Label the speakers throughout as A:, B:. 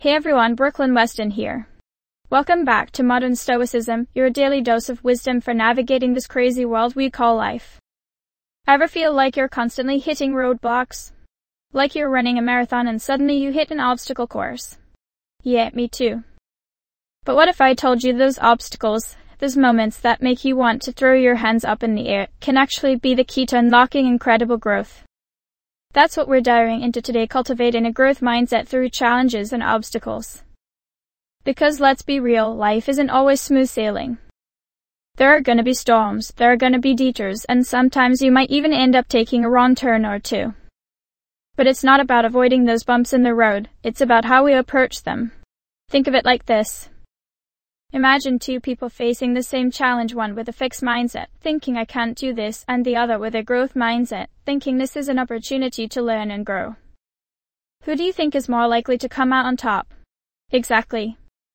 A: Hey everyone, Brooklyn Weston here. Welcome back to Modern Stoicism, your daily dose of wisdom for navigating this crazy world we call life. Ever feel like you're constantly hitting roadblocks? Like you're running a marathon and suddenly you hit an obstacle course? Yeah, me too. But what if I told you those obstacles, those moments that make you want to throw your hands up in the air, can actually be the key to unlocking incredible growth? That's what we're diving into today, cultivating a growth mindset through challenges and obstacles. Because let's be real, life isn't always smooth sailing. There are gonna be storms, there are gonna be detours, and sometimes you might even end up taking a wrong turn or two. But it's not about avoiding those bumps in the road, it's about how we approach them. Think of it like this. Imagine two people facing the same challenge, one with a fixed mindset, thinking I can't do this, and the other with a growth mindset, thinking this is an opportunity to learn and grow. Who do you think is more likely to come out on top? Exactly.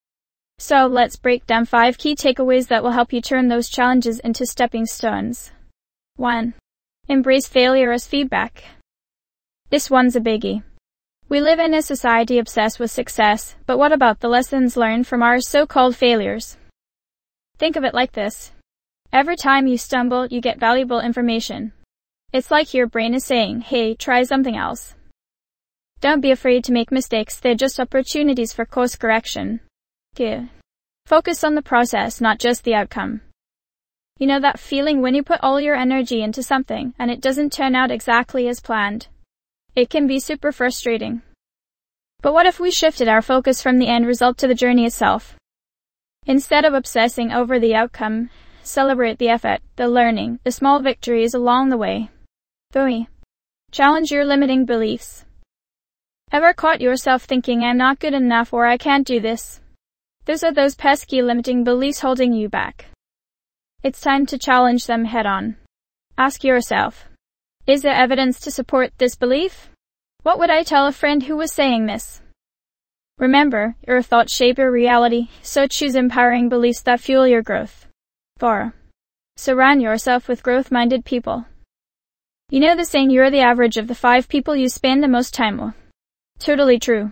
A: So let's break down 5 key takeaways that will help you turn those challenges into stepping stones. 1. Embrace failure as feedback. This one's a biggie. We live in a society obsessed with success, but what about the lessons learned from our so-called failures? Think of it like this. Every time you stumble, you get valuable information. It's like your brain is saying, hey, try something else. Don't be afraid to make mistakes, they're just opportunities for course correction. 2. Focus on the process, not just the outcome. You know that feeling when you put all your energy into something and it doesn't turn out exactly as planned? It can be super frustrating. But what if we shifted our focus from the end result to the journey itself? Instead of obsessing over the outcome, celebrate the effort, the learning, the small victories along the way. 3. Challenge your limiting beliefs. Ever caught yourself thinking I'm not good enough or I can't do this? Those are those pesky limiting beliefs holding you back. It's time to challenge them head on. Ask yourself, is there evidence to support this belief? What would I tell a friend who was saying this? Remember, your thoughts shape your reality, so choose empowering beliefs that fuel your growth. 4. Surround yourself with growth-minded people. You know the saying, you're the average of the 5 people you spend the most time with. Totally true.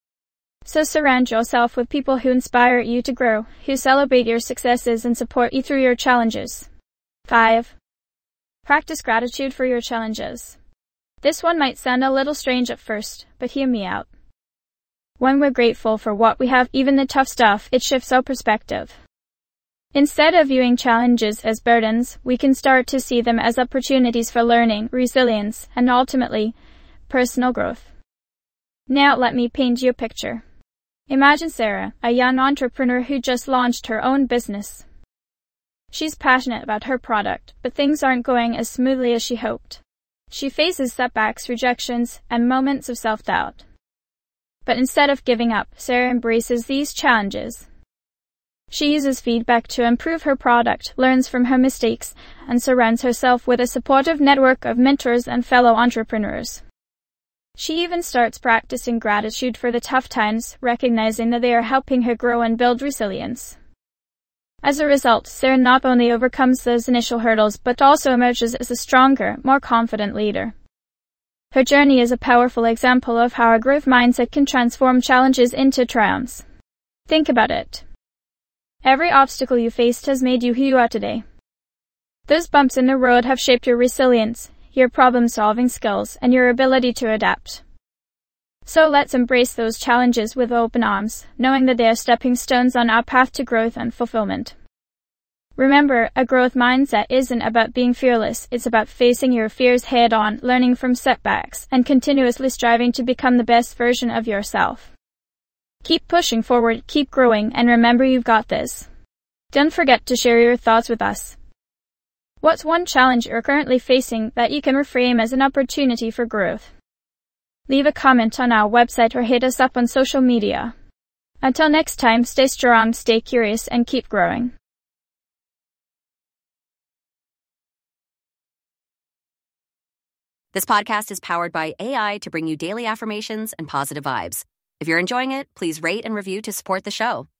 A: So surround yourself with people who inspire you to grow, who celebrate your successes and support you through your challenges. 5. Practice gratitude for your challenges. This one might sound a little strange at first, but hear me out. When we're grateful for what we have, even the tough stuff, it shifts our perspective. Instead of viewing challenges as burdens, we can start to see them as opportunities for learning, resilience, and ultimately, personal growth. Now let me paint you a picture. Imagine Sarah, a young entrepreneur who just launched her own business. She's passionate about her product, but things aren't going as smoothly as she hoped. She faces setbacks, rejections, and moments of self-doubt. But instead of giving up, Sarah embraces these challenges. She uses feedback to improve her product, learns from her mistakes, and surrounds herself with a supportive network of mentors and fellow entrepreneurs. She even starts practicing gratitude for the tough times, recognizing that they are helping her grow and build resilience. As a result, Sarah not only overcomes those initial hurdles but also emerges as a stronger, more confident leader. Her journey is a powerful example of how a growth mindset can transform challenges into triumphs. Think about it. Every obstacle you faced has made you who you are today. Those bumps in the road have shaped your resilience, your problem-solving skills, and your ability to adapt. So let's embrace those challenges with open arms, knowing that they are stepping stones on our path to growth and fulfillment. Remember, a growth mindset isn't about being fearless, it's about facing your fears head-on, learning from setbacks, and continuously striving to become the best version of yourself. Keep pushing forward, keep growing, and remember you've got this. Don't forget to share your thoughts with us. What's one challenge you're currently facing that you can reframe as an opportunity for growth? Leave a comment on our website or hit us up on social media. Until next time, stay strong, stay curious, and keep growing.
B: This podcast is powered by AI to bring you daily affirmations and positive vibes. If you're enjoying it, please rate and review to support the show.